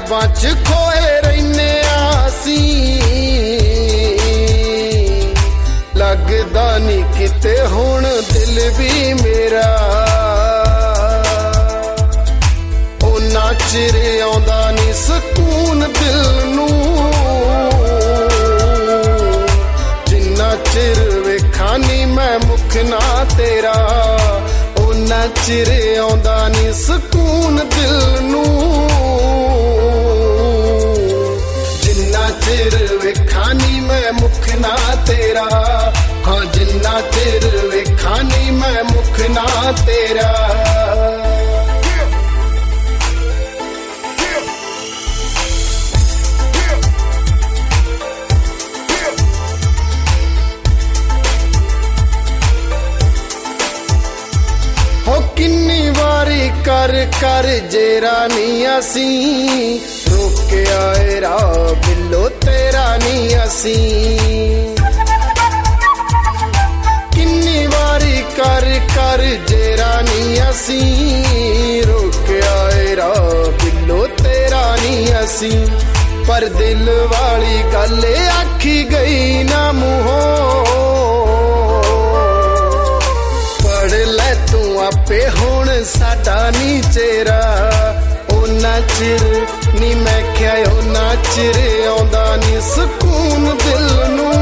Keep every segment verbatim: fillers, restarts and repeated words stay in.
ख्वाबां च खोए रहने आसी लगदा नी किते हुण दिल भी मेरा ओना चिर आउंदा नी सकून दिल नूं जिन्ना चिर वेखां नी मैं मुख ना तेरा ओना चिर आउंदा नी सकून दिल नूं जिन्ना चिर वेखां नी मैं मुख ना तेरा हाँ जिन्ना चिर वेखां नी मैं मुख ना तेरा किन्नी वारी कर कर जेरा नी असी रोके आए रा बिल्लो तेरा नी असी किन्नी वारी कर कर जेरा नी असी रोके आए रा बिल्लो तेरा नी असी पर दिल वाली गल आखी गई ना मूहों ले तू आपे हुण साडा नी चेहरा ओना चिर नी मैं क्या ओना चिर आउंदा नी सकून दिल नूं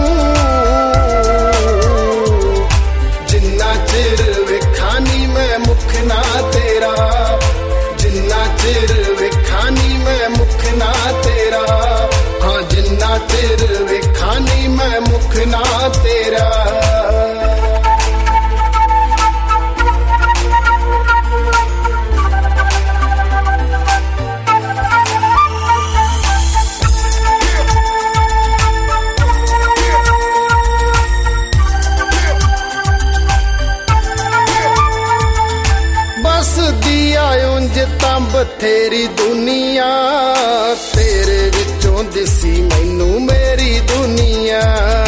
जिन्ना चिर वेखां नी मैं मुख ना तेरा जिन्ना चिर वेखां नी मैं मुख ना तेरा हाँ जिन्ना चिर वेखां नी मैं मुख ना तेरा बथेरी दुनिया तेरे विचों दिसी मैनू मेरी दुनिया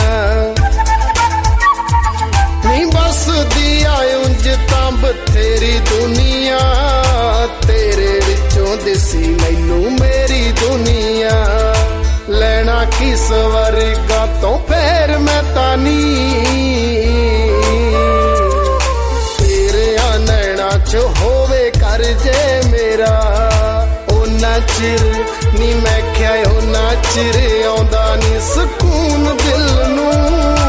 नी बस दिया उंज तां बथेरी दुनिया तेरे विचों दिसी मैनू मेरी दुनिया लेना की स्वर्गा तो फिर मैं तानी तेरे नैना च होवे कर जे मेरा ओना चिर नी मैं क्या ओना चिर आउंदा नी सकून दिल नूं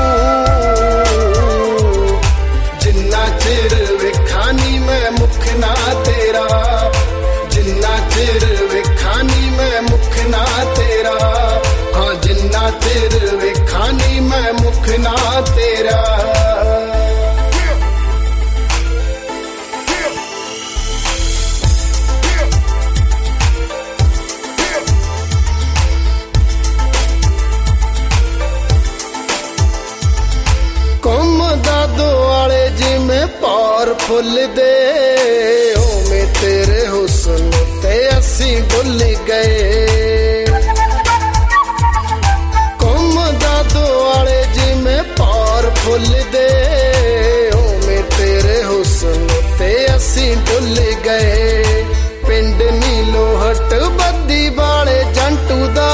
जिन्ना चिर वेखां नी मैं मुख ना तेरा जिन्ना चिर वेखां नी मैं मुख ना तेरा हाँ जिन्ना चिर वेखां नी मैं मुख ना तेरा पार फुल दे ओवें तेरे हुस्न ते असी भुल गए घुमदा दुआले जिवें पार फुल दे ओवें तेरे हुस्न ते असी भुल गए पिंड नीलो हट बद्दी वाले जंटू दा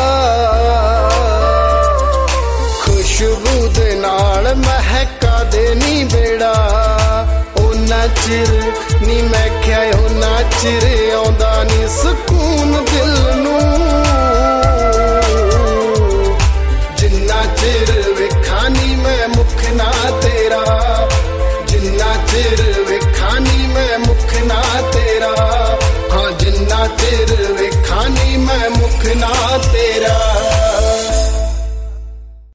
खुशबू दे नाल महका दे नी बेड़ा ओना चिर नी मैं क्या ओना चिर आउंदा नी